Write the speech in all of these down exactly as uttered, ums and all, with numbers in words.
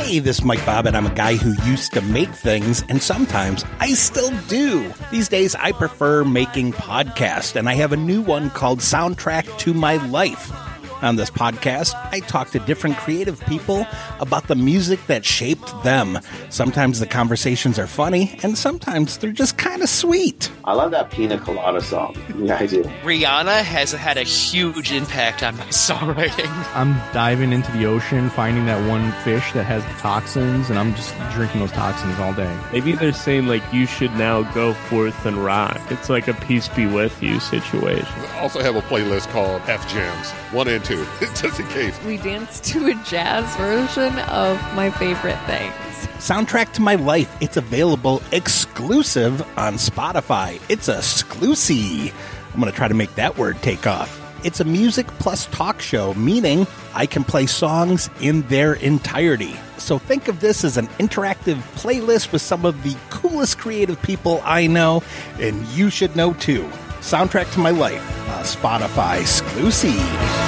Hey, this is Mike Bob, and I'm a guy who used to make things, and sometimes I still do. These days, I prefer making podcasts, and I have a new one called Soundtrack to My Life. On this podcast, I talk to different creative people about the music that shaped them. Sometimes the conversations are funny, and sometimes they're just kind of sweet. I love that Pina Colada song. Yeah, I do. Rihanna has had a huge impact on my songwriting. I'm diving into the ocean, finding that one fish that has the toxins, and I'm just drinking those toxins all day. Maybe they're saying, like, you should now go forth and rock. It's like a peace be with you situation. I also have a playlist called F Jams, one and two, just in case. We danced to a jazz version of my favorite things. Soundtrack to My Life. It's available exclusive on Spotify. It's a exclusive. I'm going to try to make that word take off. It's a music plus talk show, meaning I can play songs in their entirety. So think of this as an interactive playlist with some of the coolest creative people I know, and you should know too. Soundtrack to My Life, a Spotify exclusive.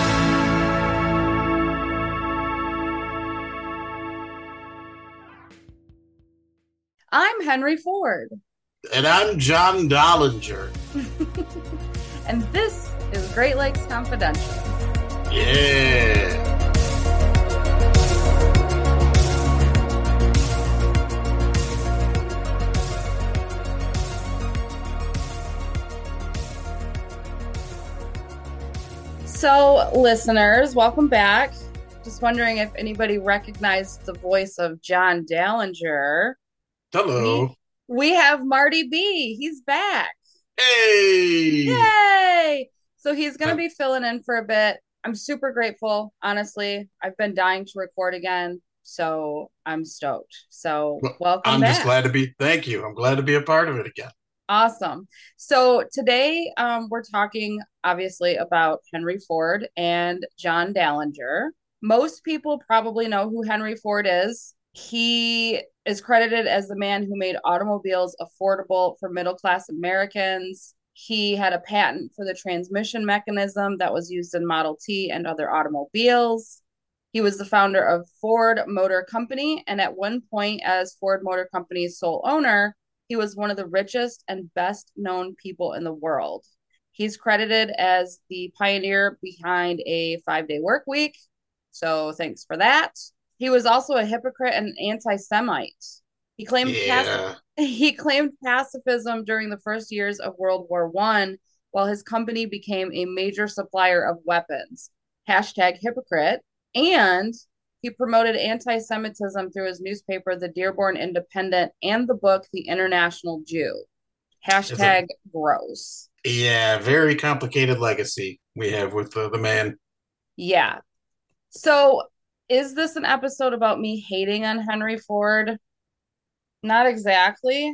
I'm Henry Ford. And I'm John Dollinger. And this is Great Lakes Confidential. Yeah. So, listeners, welcome back. Just wondering if anybody recognized the voice of John Dallinger. Hello. We, we have Marty B. He's back. Hey! Yay! So he's going to be filling in for a bit. I'm super grateful, honestly. I've been dying to record again, so I'm stoked. So Well, welcome I'm back. just glad to be, thank you. I'm glad to be a part of it again. Awesome. So today um, we're talking, obviously, about Henry Ford and John Dallinger. Most people probably know who Henry Ford is. He is credited as the man who made automobiles affordable for middle-class Americans. He had a patent for the transmission mechanism that was used in Model T and other automobiles. He was the founder of Ford Motor Company, and at one point, as Ford Motor Company's sole owner, he was one of the richest and best-known people in the world. He's credited as the pioneer behind a five-day work week, so thanks for that. He was also a hypocrite and an anti-Semite. He claimed Yeah. pacif- he claimed pacifism during the first years of World War One, while his company became a major supplier of weapons. Hashtag hypocrite. And he promoted anti-Semitism through his newspaper, The Dearborn Independent, and the book, The International Jew. Hashtag gross. Yeah, very complicated legacy we have with uh, the man. Yeah. So is this an episode about me hating on Henry Ford? Not exactly.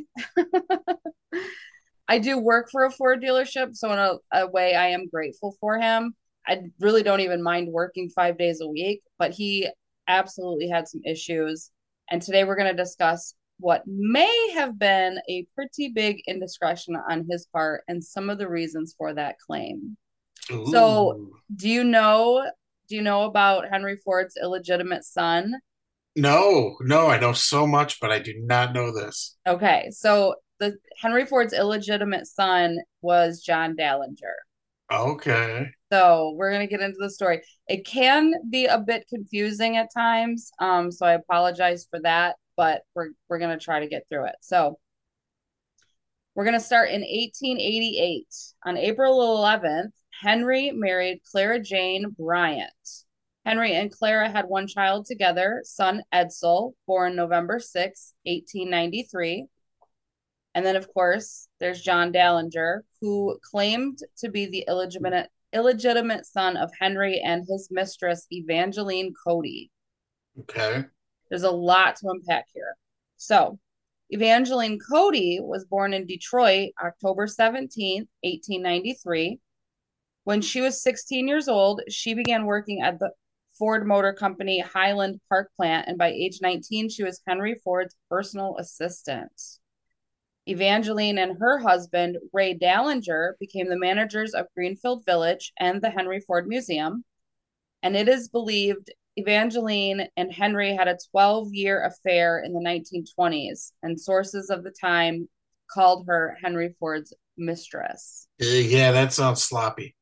I do work for a Ford dealership, so in a, a way I am grateful for him. I really don't even mind working five days a week, but he absolutely had some issues. And today we're going to discuss what may have been a pretty big indiscretion on his part and some of the reasons for that claim. Ooh. So do you know, do you know about Henry Ford's illegitimate son? No, no, I know so much, but I do not know this. Okay, so the Henry Ford's illegitimate son was John Dallinger. Okay. So we're going to get into the story. It can be a bit confusing at times, um, so I apologize for that, but we're we're going to try to get through it. So we're going to start in eighteen eighty-eight. On April eleventh, Henry married Clara Jane Bryant. Henry and Clara had one child together, son Edsel, born November sixth, eighteen ninety-three. And then, of course, there's John Dallinger, who claimed to be the illegitimate illegitimate son of Henry and his mistress, Evangeline Cody. Okay. There's a lot to unpack here. So, Evangeline Cody was born in Detroit, October seventeenth, eighteen ninety-three. When she was sixteen years old, she began working at the Ford Motor Company Highland Park plant, and by age nineteen, she was Henry Ford's personal assistant. Evangeline and her husband, Ray Dallinger, became the managers of Greenfield Village and the Henry Ford Museum, and it is believed Evangeline and Henry had a twelve-year affair in the nineteen twenties, and sources of the time called her Henry Ford's mistress. Uh, yeah, that sounds sloppy.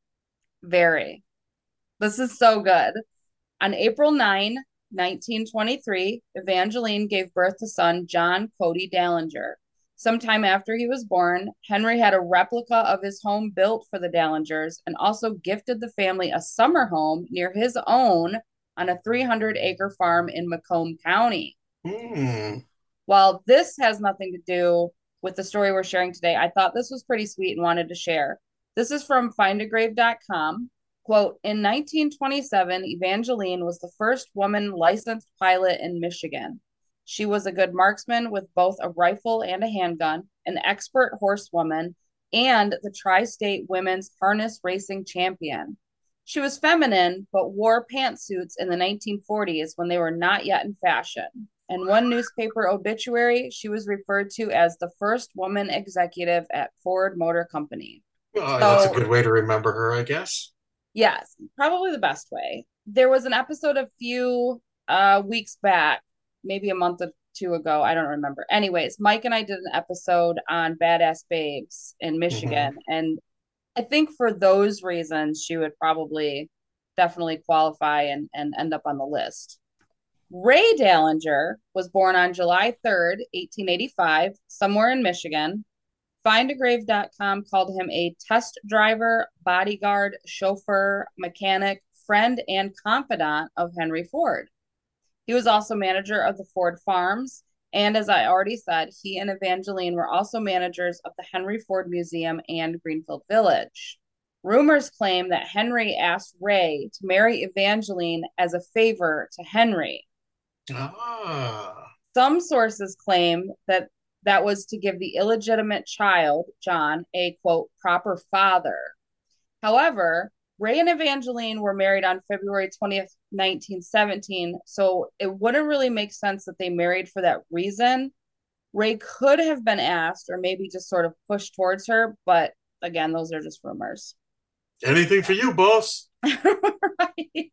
Very. This is so good. On April ninth, nineteen twenty-three, Evangeline gave birth to son John Cody Dallinger. Sometime after he was born, Henry had a replica of his home built for the Dallingers and also gifted the family a summer home near his own on a three hundred acre farm in Macomb County. Hmm. While this has nothing to do with the story we're sharing today, I thought this was pretty sweet and wanted to share. This is from find a grave dot com. Quote, in nineteen twenty-seven, Evangeline was the first woman licensed pilot in Michigan. She was a good marksman with both a rifle and a handgun, an expert horsewoman, and the Tri-State Women's Harness Racing Champion. She was feminine, but wore pantsuits in the nineteen forties when they were not yet in fashion. In one newspaper obituary, she was referred to as the first woman executive at Ford Motor Company. Well, So- that's a good way to remember her, I guess. Yes, probably the best way. There was an episode a few uh, weeks back, maybe a month or two ago. I don't remember. Anyways, Mike and I did an episode on Badass Babes in Michigan. And I think for those reasons, she would probably definitely qualify and, and end up on the list. Ray Dallinger was born on July third, eighteen eighty-five, somewhere in Michigan. find a grave dot com called him a test driver, bodyguard, chauffeur, mechanic, friend, and confidant of Henry Ford. He was also manager of the Ford Farms, and as I already said, he and Evangeline were also managers of the Henry Ford Museum and Greenfield Village. Rumors claim that Henry asked Ray to marry Evangeline as a favor to Henry. Ah. Some sources claim that that was to give the illegitimate child, John, a quote, proper father. However, Ray and Evangeline were married on February twentieth, nineteen seventeen, so it wouldn't really make sense that they married for that reason. Ray could have been asked or maybe just sort of pushed towards her, but again, those are just rumors. Anything for you, boss. Right.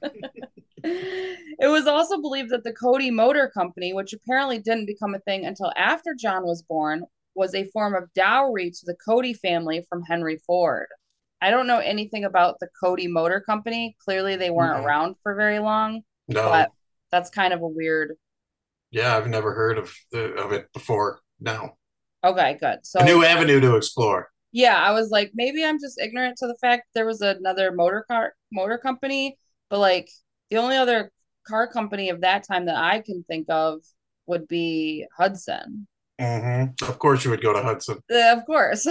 It was also believed that the Cody Motor Company, which apparently didn't become a thing until after John was born, was a form of dowry to the Cody family from Henry Ford. I don't know anything about the Cody Motor Company. Clearly, they weren't Mhm. around for very long, No. but that's kind of a weird. Yeah, I've never heard of the, of it before. No. Okay, good. So A new avenue to explore. yeah, I was like, maybe I'm just ignorant to the fact there was another motor car motor company, but like the only other car company of that time that I can think of would be Hudson. Mm-hmm. Of course, you would go to Hudson. Uh, of course.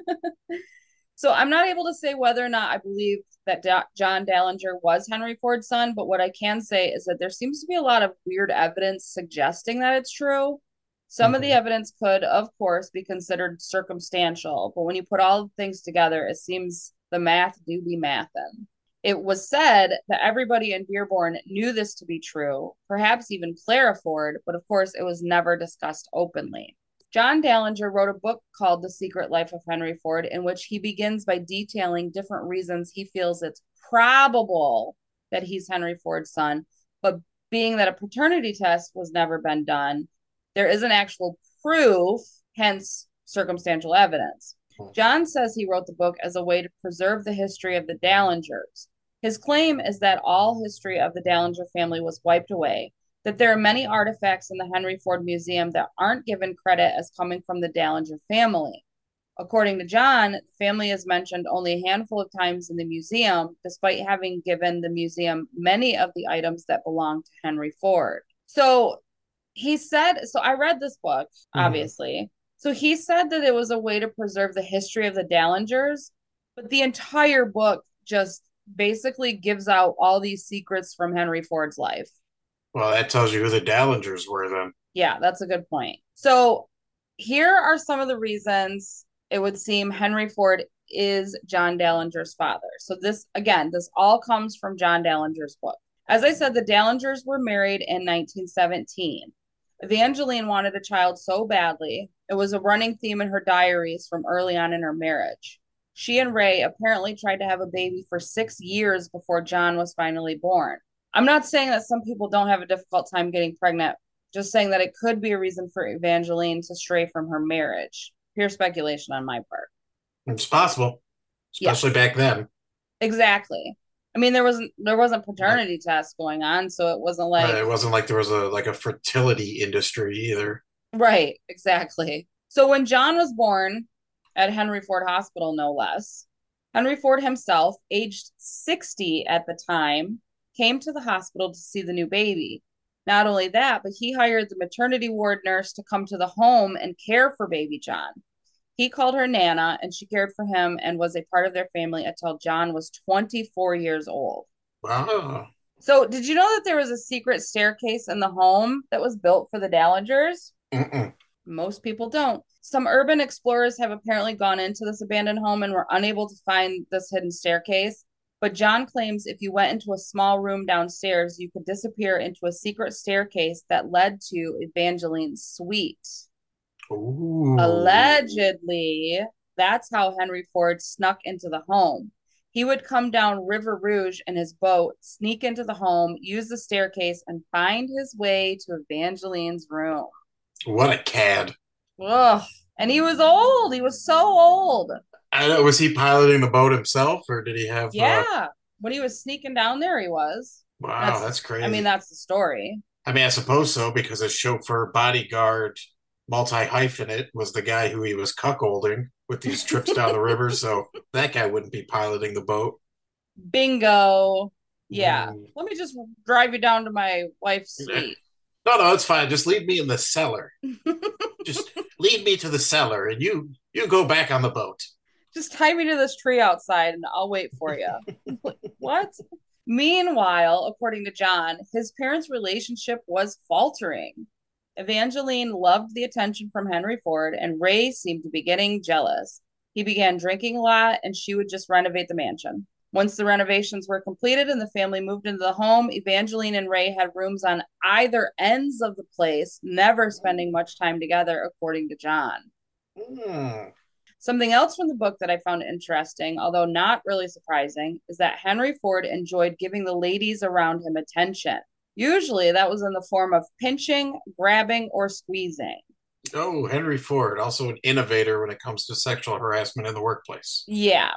So I'm not able to say whether or not I believe that da- John Dallinger was Henry Ford's son, but what I can say is that there seems to be a lot of weird evidence suggesting that it's true. Some of the Mhm. evidence could, of course, be considered circumstantial, but when you put all the things together, it seems the math do be mathin'. It was said that everybody in Dearborn knew this to be true, perhaps even Clara Ford, but of course it was never discussed openly. John Dallinger wrote a book called The Secret Life of Henry Ford, in which he begins by detailing different reasons he feels it's probable that he's Henry Ford's son, but being that a paternity test was never been done, there isn't actual proof, hence circumstantial evidence. John says he wrote the book as a way to preserve the history of the Dallingers. His claim is that all history of the Dallinger family was wiped away, that there are many artifacts in the Henry Ford Museum that aren't given credit as coming from the Dallinger family. According to John, the family is mentioned only a handful of times in the museum, despite having given the museum many of the items that belong to Henry Ford. So he said, so I read this book, obviously. Mm-hmm. So he said that it was a way to preserve the history of the Dallingers, but the entire book just basically gives out all these secrets from Henry Ford's life. Well, that tells you who the Dallingers were then. Yeah, that's a good point. So here are some of the reasons it would seem Henry Ford is John Dallinger's father. So this, again, this all comes from John Dallinger's book. As I said, the Dallingers were married in nineteen seventeen. Evangeline wanted a child so badly. It was a running theme in her diaries from early on in her marriage. She and Ray apparently tried to have a baby for six years before John was finally born. I'm not saying that some people don't have a difficult time getting pregnant, just saying that it could be a reason for Evangeline to stray from her marriage. Pure speculation on my part. It's possible, Yeah, especially back then. exactly. I mean, there wasn't there wasn't Right. paternity tests going on, so it wasn't Right. like It wasn't like there was a like a fertility industry either. right, exactly. So when John was born at Henry Ford Hospital, no less, Henry Ford himself, aged sixty at the time, came to the hospital to see the new baby. Not only that, but he hired the maternity ward nurse to come to the home and care for baby John. He called her Nana, and she cared for him and was a part of their family until John was twenty-four years old. Wow. So, did you know that there was a secret staircase in the home that was built for the Dallingers? Mm-mm. Most people don't. Some urban explorers have apparently gone into this abandoned home and were unable to find this hidden staircase. But John claims if you went into a small room downstairs, you could disappear into a secret staircase that led to Evangeline's suite. Ooh. Allegedly, that's how Henry Ford snuck into the home. He would come down River Rouge in his boat, sneak into the home, use the staircase, and find his way to Evangeline's room. What a cad. Ugh. And he was old. He was so old. I know, was he piloting the boat himself, or did he have? Uh, Yeah. When he was sneaking down there, he was. wow, that's That's, I mean, crazy. that's the story. I mean, I suppose so because his chauffeur, bodyguard, multi hyphenate was the guy who he was cuckolding with these trips down the river. So that guy wouldn't be piloting the boat. Bingo. Yeah. Mm. Let me just drive you down to my wife's suite. No, no, it's fine. Just leave me in the cellar. Just lead me to the cellar, and you you go back on the boat. Just tie me to this tree outside and I'll wait for you. What? Meanwhile, according to John, his parents' relationship was faltering. Evangeline loved the attention from Henry Ford, and Ray seemed to be getting jealous. He began drinking a lot, and she would just renovate the mansion. Once the renovations were completed and the family moved into the home, Evangeline and Ray had rooms on either ends of the place, never spending much time together, according to John. Mm. Something else from the book that I found interesting, although not really surprising, is that Henry Ford enjoyed giving the ladies around him attention. Usually that was in the form of pinching, grabbing, or squeezing. Oh, Henry Ford, also an innovator when it comes to sexual harassment in the workplace. Yeah.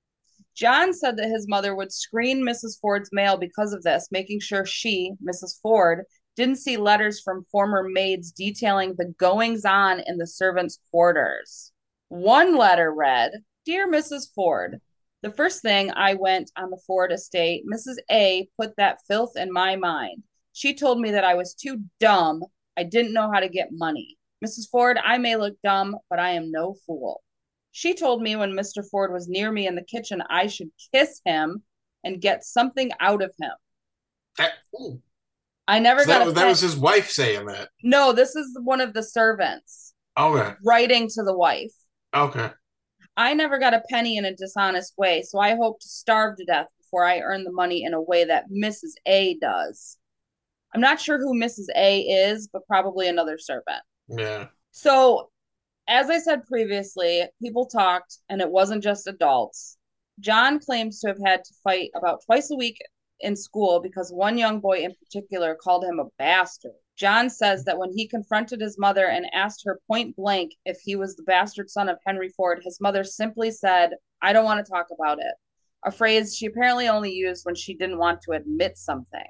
John said that his mother would screen Missus Ford's mail because of this, making sure she, Missus Ford, didn't see letters from former maids detailing the goings on in the servants' quarters. One letter read, Dear Missus Ford, the first thing I went on the Ford estate, Missus A put that filth in my mind. She told me that I was too dumb. I didn't know how to get money. Missus Ford, I may look dumb, but I am no fool. She told me when Mister Ford was near me in the kitchen, I should kiss him and get something out of him. That, ooh. I never So got that, a was- that pen- was his wife saying that. No, this is one of the servants Okay. writing to the wife. Okay. I never got a penny in a dishonest way, so I hope to starve to death before I earn the money in a way that Missus A does. I'm not sure who Missus A is, but probably another servant. Yeah. So, as I said previously, people talked, and it wasn't just adults. John claims to have had to fight about twice a week in school because one young boy in particular called him a bastard. John says that when he confronted his mother and asked her point blank if he was the bastard son of Henry Ford, his mother simply said, I don't want to talk about it. A phrase she apparently only used when she didn't want to admit something.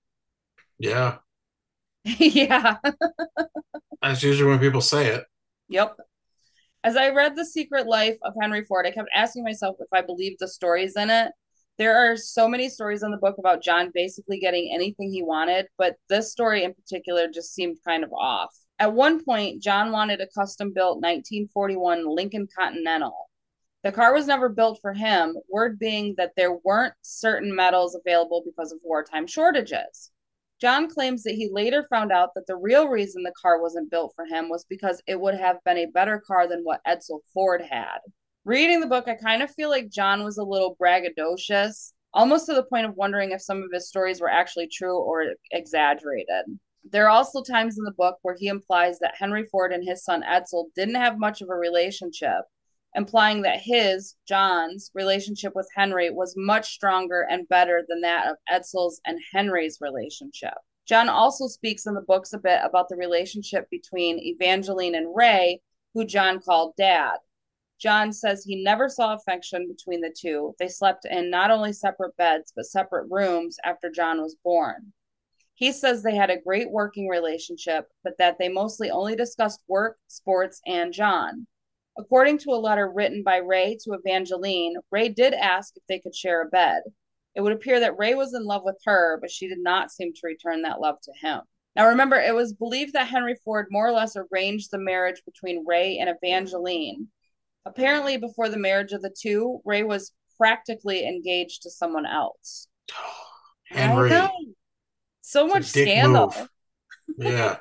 Yeah. Yeah. That's usually when people say it. Yep. As I read The Secret Life of Henry Ford, I kept asking myself if I believed the stories in it. There are so many stories in the book about John basically getting anything he wanted, but this story in particular just seemed kind of off. At one point, John wanted a custom built nineteen forty-one Lincoln Continental. The car was never built for him, word being that there weren't certain metals available because of wartime shortages. John claims that he later found out that the real reason the car wasn't built for him was because it would have been a better car than what Edsel Ford had. Reading the book, I kind of feel like John was a little braggadocious, almost to the point of wondering if some of his stories were actually true or exaggerated. There are also times in the book where he implies that Henry Ford and his son Edsel didn't have much of a relationship, implying that his, John's, relationship with Henry was much stronger and better than that of Edsel's and Henry's relationship. John also speaks in the books a bit about the relationship between Evangeline and Ray, who John called Dad. John says he never saw affection between the two. They slept in not only separate beds, but separate rooms after John was born. He says they had a great working relationship, but that they mostly only discussed work, sports, and John. According to a letter written by Ray to Evangeline, Ray did ask if they could share a bed. It would appear that Ray was in love with her, but she did not seem to return that love to him. Now, remember, it was believed that Henry Ford more or less arranged the marriage between Ray and Evangeline. Apparently, before the marriage of the two, Ray was practically engaged to someone else. Henry. I know. So It's much a dick scandal. move. Yeah.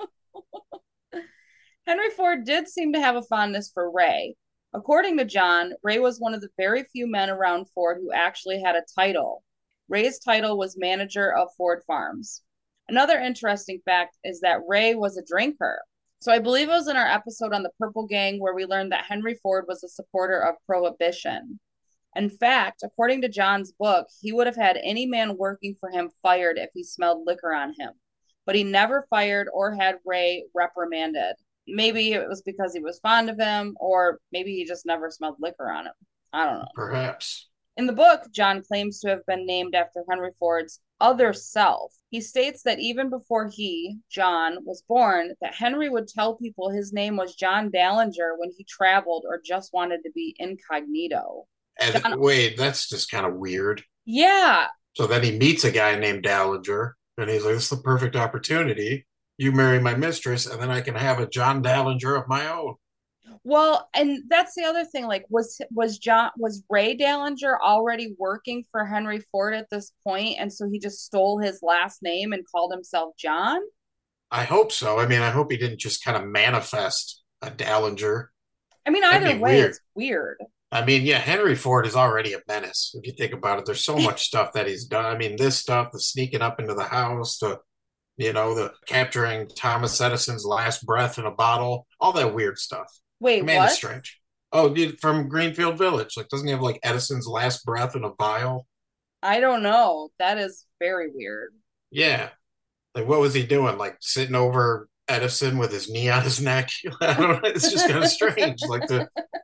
Henry Ford did seem to have a fondness for Ray. According to John, Ray was one of the very few men around Ford who actually had a title. Ray's title was manager of Ford Farms. Another interesting fact is that Ray was a drinker. So I believe it was in our episode on the Purple Gang where we learned that Henry Ford was a supporter of prohibition. In fact, according to John's book, he would have had any man working for him fired if he smelled liquor on him. But he never fired or had Ray reprimanded. Maybe it was because he was fond of him, or maybe he just never smelled liquor on him. I don't know. Perhaps. In the book, John claims to have been named after Henry Ford's other self. He states that even before he, John, was born, that Henry would tell people his name was John Dallinger when he traveled or just wanted to be incognito. And John, wait, that's just kind of weird. yeah. So then he meets a guy named Dallinger, and he's like, "This is the perfect opportunity. You marry my mistress, and then I can have a John Dallinger of my own." Well, and that's the other thing. Like, was was John was Ray Dallinger already working for Henry Ford at this point, and so he just stole his last name and called himself John? I hope so. I mean, I hope he didn't just kind of manifest a Dallinger. I mean, That'd either be way, weird. it's weird. I mean, yeah, Henry Ford is already a menace if you think about it. There's so much stuff that he's done. I mean, this stuff, the sneaking up into the house, the you know, the capturing Thomas Edison's last breath in a bottle, all that weird stuff. Wait, Man, what? it's strange. Oh, dude, from Greenfield Village. Like, doesn't he have like Edison's last breath in a vial? I don't know. That is very weird. Yeah. Like, what was he doing? Like, sitting over Edison with his knee on his neck? I don't know. It's just kind of strange. Like, the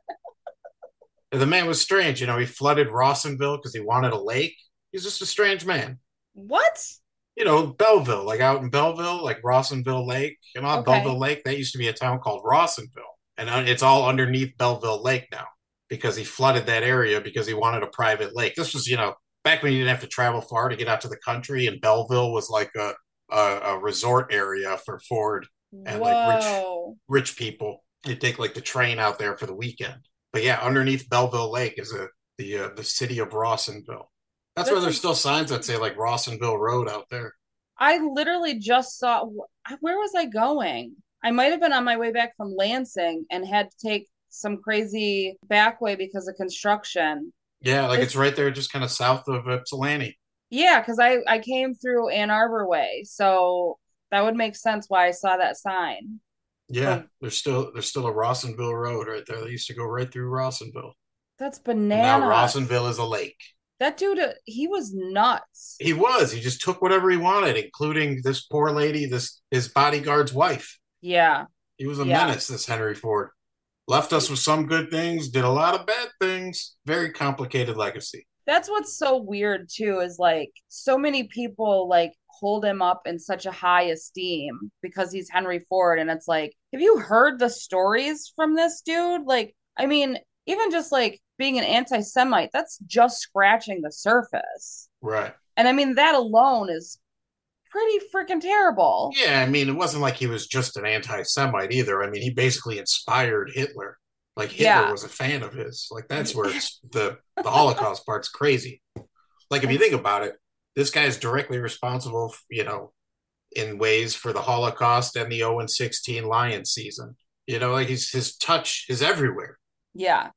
the man was strange. You know, he flooded Rawsonville because he wanted a lake. He's just a strange man. What? You know, Belleville, like out in Belleville, like Rawsonville Lake. You know, Okay. Belleville Lake, that used to be a town called Rawsonville. And it's all underneath Belleville Lake now because he flooded that area because he wanted a private lake. This was, you know, back when you didn't have to travel far to get out to the country, and Belleville was like a a, a resort area for Ford and like rich Whoa. rich people. You'd take like the train out there for the weekend. But yeah, underneath Belleville Lake is a the uh, the city of Rawsonville. That's, That's why there's a- still signs that say like Rawsonville Road out there. I literally just saw, where was I going? I might have been on my way back from Lansing and had to take some crazy back way because of construction. Yeah, like It's- it's right there, just kind of south of Ypsilanti. Yeah, because I, I came through Ann Arbor way. So that would make sense why I saw that sign. Yeah, Oh. there's still there's still a Rawsonville Road right there. They used to go right through Rawsonville. That's And now bananas. Rawsonville is a lake. That dude, uh, he was nuts. He was. He just took whatever he wanted, including this poor lady, this his bodyguard's wife. Yeah. He was a Yeah. menace, this Henry Ford. Left us with some good things, did a lot of bad things. Very complicated legacy. That's what's so weird too, is like so many people like hold him up in such a high esteem because he's Henry Ford. And it's like, have you heard the stories from this dude? Like, I mean, even just like being an anti-Semite, that's just scratching the surface. Right. And I mean, that alone is pretty freaking terrible. Yeah, I mean, it wasn't like he was just an anti-Semite either. I mean, he basically inspired Hitler. Like Hitler Yeah. was a fan of his. Like that's where it's the the Holocaust part's crazy. Like if you think about it, this guy is directly responsible, you know, in ways for the Holocaust and the oh and sixteen Lions season. You know, like he's, his touch is everywhere. Yeah.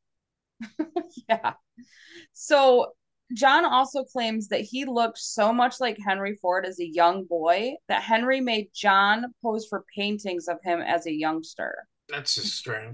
Yeah. So John also claims that he looked so much like Henry Ford as a young boy that Henry made John pose for paintings of him as a youngster. That's just strange.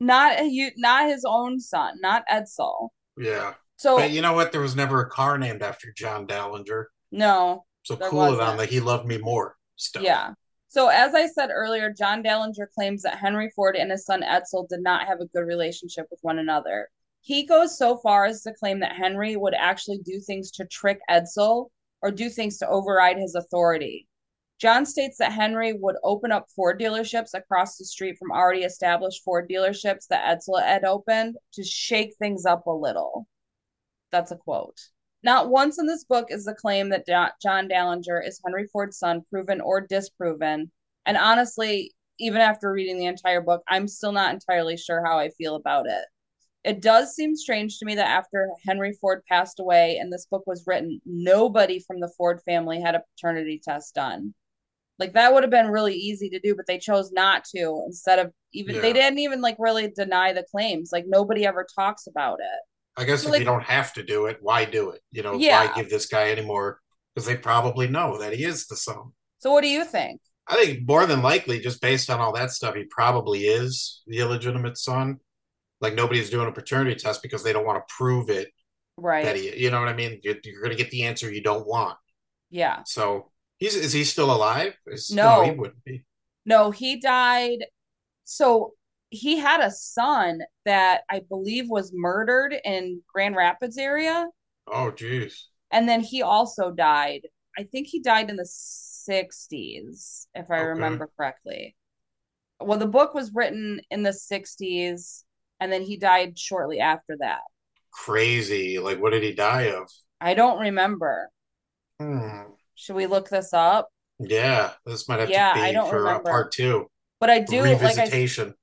Not you, not his own son, not Edsel. Yeah. So, But you know what? There was never a car named after John Dallinger. no, So there cool it wasn't. on the He Loved Me More stuff. Yeah. So as I said earlier, John Dallinger claims that Henry Ford and his son Edsel did not have a good relationship with one another. He goes so far as to claim that Henry would actually do things to trick Edsel or do things to override his authority. John states that Henry would open up Ford dealerships across the street from already established Ford dealerships that Edsel had opened to shake things up a little. That's a quote. Not once in this book is the claim that John Dallinger is Henry Ford's son proven or disproven. And honestly, even after reading the entire book, I'm still not entirely sure how I feel about it. It does seem strange to me that after Henry Ford passed away and this book was written, nobody from the Ford family had a paternity test done. Like that would have been really easy to do, but they chose not to. Instead of even, Yeah. they didn't even like really deny the claims. Like nobody ever talks about it. I guess So, if like- you don't have to do it, why do it? You know, Yeah. why give this guy any more? Because they probably know that he is the son. So what do you think? I think more than likely, just based on all that stuff, he probably is the illegitimate son. Like nobody's doing a paternity test because they don't want to prove it that Right. he, you know what I mean? You're, you're going to get the answer you don't want. Yeah. So he's is he still alive? Is, No. he wouldn't be. No, he died. So he had a son that I believe was murdered in Grand Rapids area. Oh, geez. And then he also died. I think he died in the sixties, if I Okay. remember correctly. Well, the book was written in the sixties, and then he died shortly after that. Crazy. Like, what did he die of? I don't remember. Hmm. Should we look this up? Yeah, this might have Yeah, to be I don't for uh, remember. part two. But I do, like I Revisitation.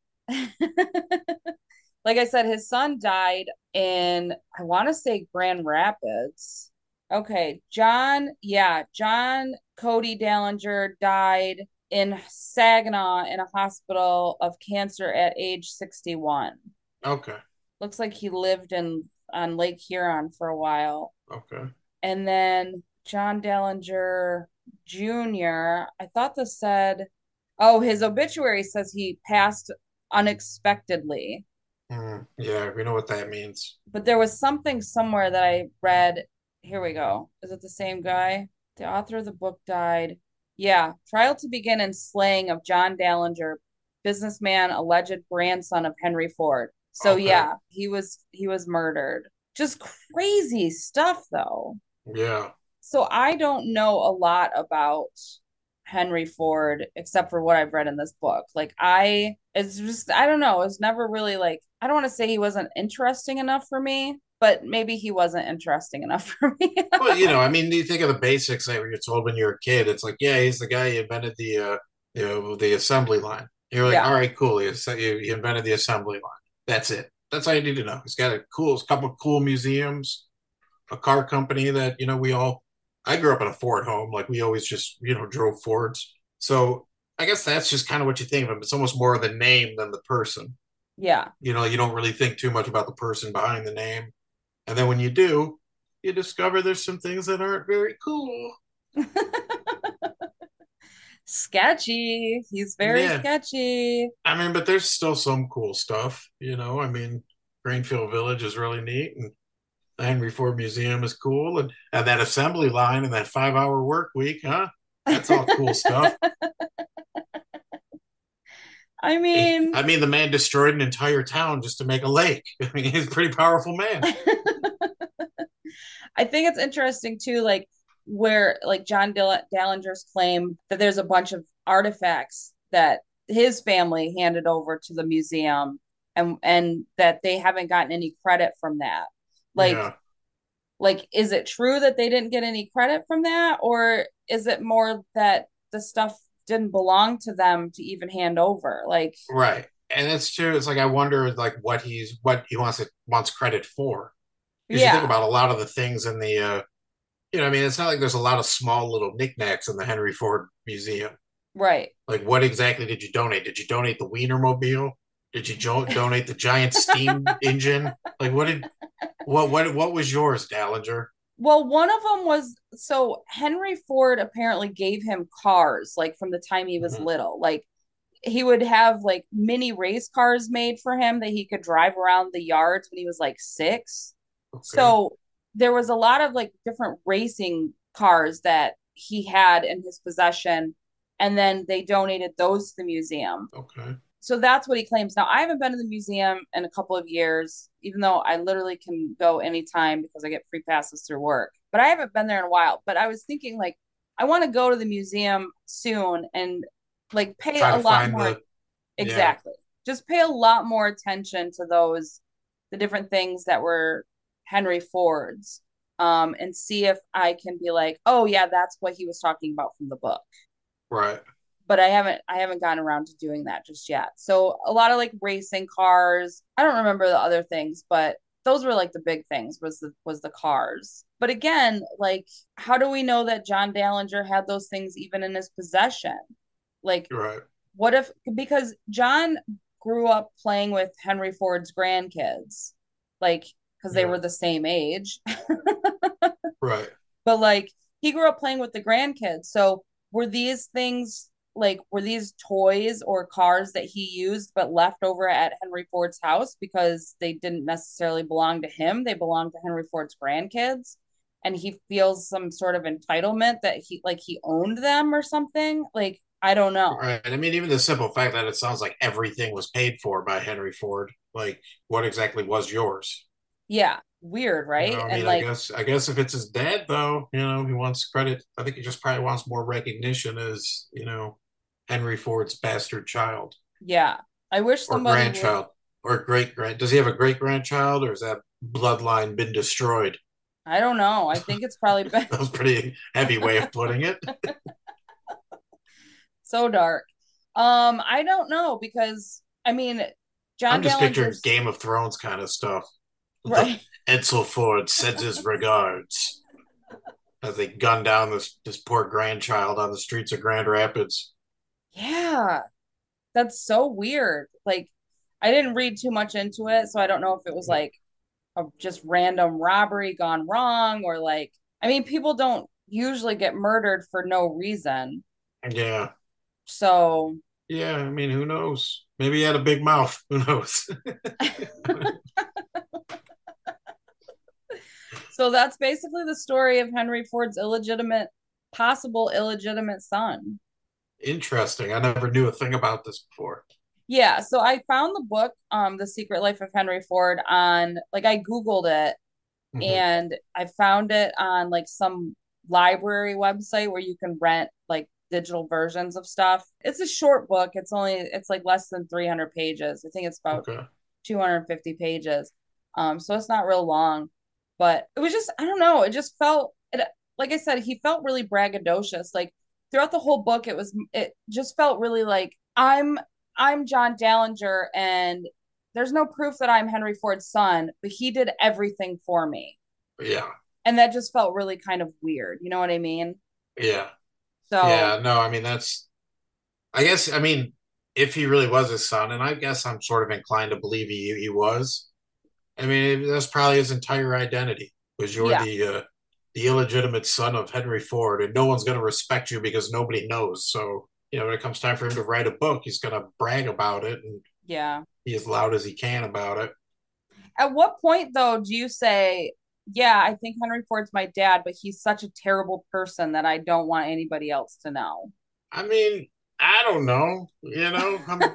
like I said, his son died in, I want to say Grand Rapids. Okay, John, yeah, John Cody Dallinger died in Saginaw in a hospital of cancer at age sixty-one. Okay. Looks like he lived in on Lake Huron for a while. Okay. And then John Dallinger Junior, I thought this said, oh, his obituary says he passed unexpectedly. Hmm. Yeah, we know what that means. But there was something somewhere that I read. Here we go. Is it the same guy? The author of the book died. Yeah. Trial to begin in slaying of John Dallinger, businessman, alleged grandson of Henry Ford. So Okay. yeah, he was he was murdered. Just crazy stuff though. Yeah. So I don't know a lot about Henry Ford except for what I've read in this book. Like I it's just I don't know, it's never really like I don't want to say he wasn't interesting enough for me, but maybe he wasn't interesting enough for me. Well, you know, I mean, you think of the basics that you're told when you're a kid. It's like, yeah, he's the guy who invented the, uh, you know, the assembly line. You're like, Yeah. all right, cool. He, he invented the assembly line. That's it. That's all you need to know. He's got a cool, a couple of cool museums, a car company that, you know, we all, I grew up in a Ford home. Like we always just, you know, drove Fords. So I guess that's just kind of what you think of him. It's almost more the name than the person. Yeah. You know, you don't really think too much about the person behind the name. And then when you do, you discover there's some things that aren't very cool. Sketchy. He's very Yeah. sketchy. I mean, but there's still some cool stuff, you know. I mean, Greenfield Village is really neat, and the Henry Ford Museum is cool, and, and that assembly line and that five hour work week, huh? That's all cool stuff. I mean, I mean, the man destroyed an entire town just to make a lake. I mean, he's a pretty powerful man. I think it's interesting too, like where like John Dall- Dallinger's claim that there's a bunch of artifacts that his family handed over to the museum, and and that they haven't gotten any credit from that. Like, Yeah. like is it true that they didn't get any credit from that, or is it more that the stuff didn't belong to them to even hand over? Like, Right. And it's true. It's like I wonder like what he's what he wants it wants credit for. Because you yeah, think about a lot of the things in the uh you know, I mean, it's not like there's a lot of small little knickknacks in the Henry Ford Museum. right. Like, what exactly did you donate? Did you donate the Wienermobile? Did you jo- donate the giant steam engine? Like, what did what what what was yours, Dallinger? Well, one of them was so Henry Ford apparently gave him cars like from the time he was Mhm. little. Like he would have like mini race cars made for him that he could drive around the yards when he was like six. Okay. So there was a lot of like different racing cars that he had in his possession, and then they donated those to the museum. Okay. So that's what he claims. Now, I haven't been to the museum in a couple of years, even though I literally can go anytime because I get free passes through work. But I haven't been there in a while. But I was thinking, like, I want to go to the museum soon and like pay Try a to lot find more. the yeah. Exactly. Just pay a lot more attention to those, the different things that were Henry Ford's, um, and see if I can be like, oh yeah, that's what he was talking about from the book. Right. But I haven't I haven't gotten around to doing that just yet. So a lot of like racing cars. I don't remember the other things, but those were like the big things was the was the cars. But again, like how do we know that John Dallinger had those things even in his possession? Like Right. what if, because John grew up playing with Henry Ford's grandkids, like because they Yeah. were the same age. Right. But like he grew up playing with the grandkids. So were these things like were these toys or cars that he used but left over at Henry Ford's house because they didn't necessarily belong to him? They belonged to Henry Ford's grandkids. And he feels some sort of entitlement that he like he owned them or something. Like, I don't know. Right. I mean, even the simple fact that it sounds like everything was paid for by Henry Ford. Like, what exactly was yours? Yeah. Weird, You right? know, I And mean, I like, guess I guess if it's his dad, though, you know, he wants credit. I think he just probably wants more recognition as, you know, Henry Ford's bastard child yeah. I wish or somebody would. grandchild or great grand. Does he have a great grandchild, or is that bloodline been destroyed? I don't know. I think it's probably been That was a pretty heavy way of putting it. so dark. Um, I don't know because I mean, John I'm just picturing Dallinger's Game of Thrones kind of stuff. The right. Edsel Ford sends his regards as they gun down this this poor grandchild on the streets of Grand Rapids. Yeah, that's so weird. Like, I didn't read too much into it, so I don't know if it was like a just random robbery gone wrong or like, I mean, people don't usually get murdered for no reason. Yeah. So, Yeah, I mean, who knows? Maybe he had a big mouth. Who knows? so that's basically the story of Henry Ford's illegitimate, possible illegitimate son. Interesting. I never knew a thing about this before. Yeah, so I found the book, um, The Secret Life of Henry Ford on, like, I Googled it Mhm. and I found it on like some library website where you can rent like digital versions of stuff. It's a short book. It's only it's like less than three hundred pages. I think it's about Okay. two hundred fifty pages. Um, so it's not real long, but it was just I don't know. It just felt it, like I said, he felt really braggadocious. Like throughout the whole book, it was it just felt really like I'm I'm John Dallinger and there's no proof that I'm Henry Ford's son, but he did everything for me. Yeah. And that just felt really kind of weird. You know what I mean? Yeah. So, Yeah. No, I mean, that's, I guess, I mean, if he really was his son, and I guess I'm sort of inclined to believe he, he was, I mean, that's probably his entire identity was you're yeah. the, uh, the illegitimate son of Henry Ford, and no one's going to respect you because nobody knows. So, you know, when it comes time for him to write a book, he's going to brag about it and Yeah. be as loud as he can about it. At what point, though, do you say, yeah, I think Henry Ford's my dad, but he's such a terrible person that I don't want anybody else to know? I mean, I don't know. You know, I'm,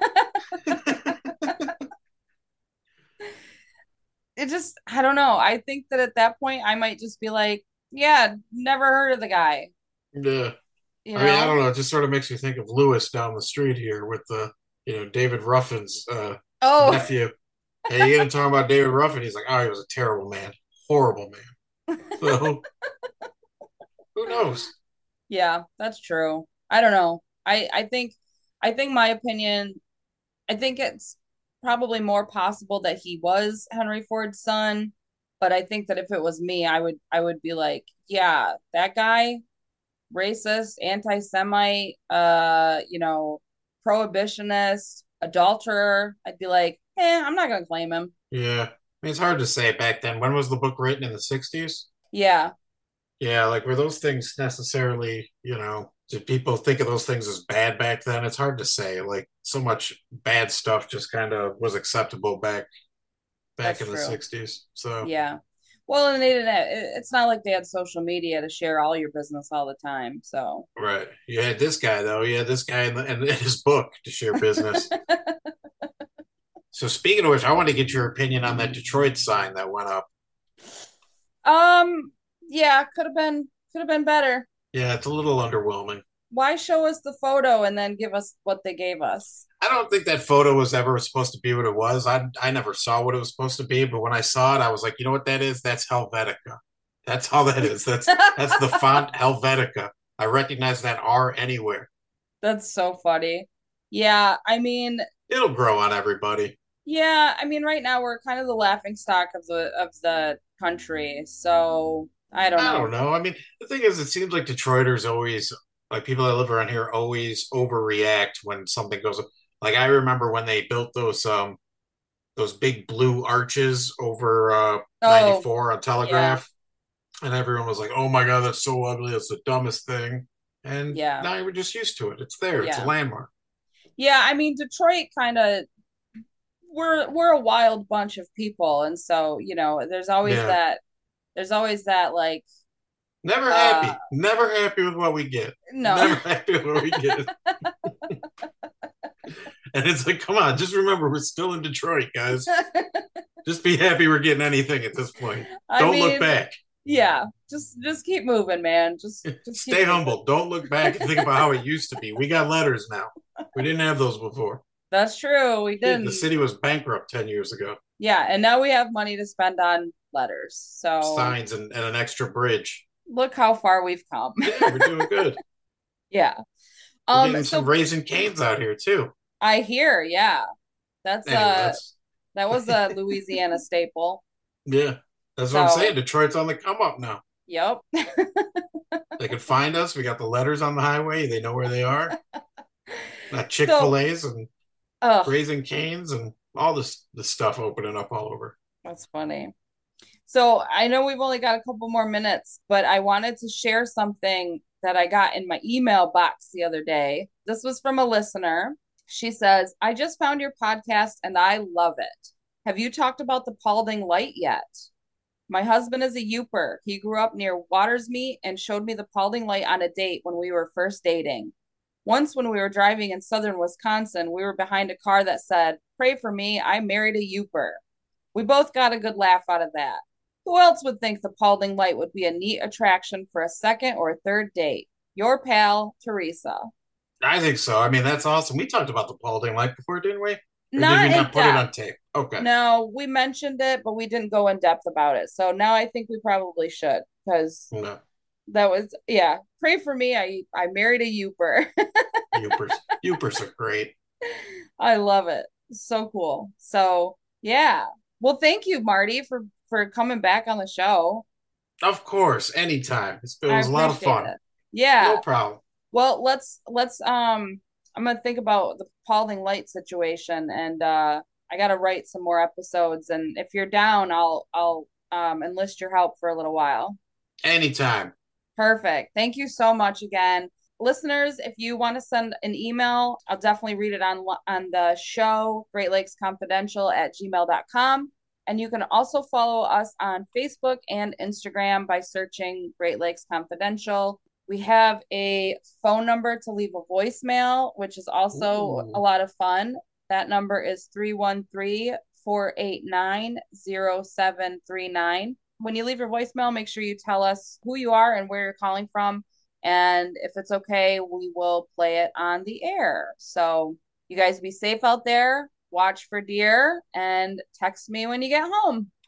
It just, I don't know. I think that at that point, I might just be like, yeah, never heard of the guy. yeah. You I mean, I know? don't know. It just sort of makes me think of Lewis down the street here with the, you know, David Ruffin's uh, Oh, nephew. And you get him talking about David Ruffin. He's like, oh, he was a terrible man, horrible man. So who knows? yeah, that's true. I don't know. I I think I think my opinion, I think it's probably more possible that he was Henry Ford's son, but I think that if it was me, I would I would be like, yeah, that guy, racist, anti-Semite, uh, you know, prohibitionist, adulterer. I'd be like, eh, I'm not gonna claim him. Yeah. I mean, it's hard to say back then. When was the book written? In the sixties? Yeah, Yeah, like were those things necessarily, you know, Did people think of those things as bad back then? It's hard to say. Like so much bad stuff just kind of was acceptable back back That's in the true. sixties. So Yeah. Well, and they didn't have, it- it's not like they had social media to share all your business all the time. So, right. You had this guy though. You had this guy in, the, in his book to share business. So speaking of which, I want to get your opinion on that Detroit sign that went up. um, yeah, could have been could have been better. Yeah, it's a little underwhelming. Why show us the photo and then give us what they gave us? I don't think that photo was ever supposed to be what it was. I I never saw what it was supposed to be, but when I saw it, I was like, you know what that is? That's Helvetica. That's all that is. That's that's the font Helvetica. I recognize that R anywhere. That's so funny. Yeah, I mean, It'll grow on everybody. yeah, I mean, right now we're kind of the laughing stock of the of the country. So I don't I don't know. know. I mean, the thing is, it seems like Detroiters always, like people that live around here, always overreact when something goes. Like I remember when they built those um those big blue arches over uh Oh, ninety-four on yeah, Telegraph, and everyone was like, "Oh my God, that's so ugly. That's the dumbest thing." And yeah, now we're just used to it. It's there. It's a yeah, landmark. yeah. I mean, Detroit kind of we're we're a wild bunch of people, and so you know, there's always Yeah. that there's always that like Never uh happy. Never happy with what we get. no. Never happy with what we get. And it's like, come on, just remember we're still in Detroit, guys. Just be happy we're getting anything at this point. I Don't look mean, back. yeah, just just keep moving, man. Just just keep Stay moving. humble. Don't look back and think about how it used to be. We got letters now. We didn't have those before. That's true. We The didn't. city was bankrupt ten years ago. Yeah, and now we have money to spend on letters. So Signs and, and an extra bridge. look how far we've come. Yeah, we're doing good. Yeah. We're Um, getting some so raising canes out here too. I hear, yeah. That's Anyway, uh that's that was a Louisiana staple. yeah. That's what I'm saying. So, Detroit's on the come up now. yep. They can find us. We got the letters on the highway. They know where they are. Got Chick So, Fil A's and ugh, Raising Canes and all this this stuff opening up all over. that's funny. So I know we've only got a couple more minutes, but I wanted to share something that I got in my email box the other day. This was from a listener. She says, I just found your podcast and I love it. Have you talked about the Paulding Light yet? My husband is a Youper. He grew up near Watersmeet and showed me the Paulding Light on a date when we were first dating. Once, when we were driving in southern Wisconsin, we were behind a car that said, Pray for me, I married a Youper. We both got a good laugh out of that. Who else would think the Paulding Light would be a neat attraction for a second or third date? Your pal, Teresa. I think so. I mean, that's awesome. We talked about the Paulding Light before, didn't we? Or did we Not in not put it depth. on tape? Okay. No, we mentioned it, but we didn't go in depth about it. So now I think we probably should because No. that was, yeah. Pray for me. I I married a Youper. Youpers. Youpers are great. I love it. So cool. So yeah. Well, thank you, Marty, for for coming back on the show. Of course, anytime. It's, it I was a lot of appreciate fun. it. Yeah. No problem. Well, let's let's um I'm gonna think about the Paulding Light situation and uh I gotta write some more episodes and if you're down, I'll I'll um enlist your help for a little while. Anytime. Perfect. Thank you so much again. Listeners, if you want to send an email, I'll definitely read it on on the show, Great Lakes Confidential at gmail dot com. And you can also follow us on Facebook and Instagram by searching Great Lakes Confidential. We have a phone number to leave a voicemail, which is also a Ooh. lot of fun. That number is three one three, four eight nine, zero seven three nine. When you leave your voicemail, make sure you tell us who you are and where you're calling from. And if it's okay, we will play it on the air. So you guys be safe out there, watch for deer, and text me when you get home.